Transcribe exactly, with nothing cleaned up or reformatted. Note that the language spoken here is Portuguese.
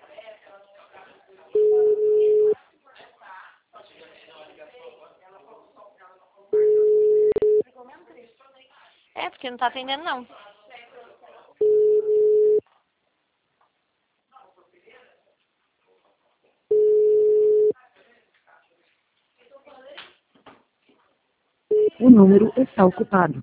É, porque não tá atendendo, não. O número está ocupado.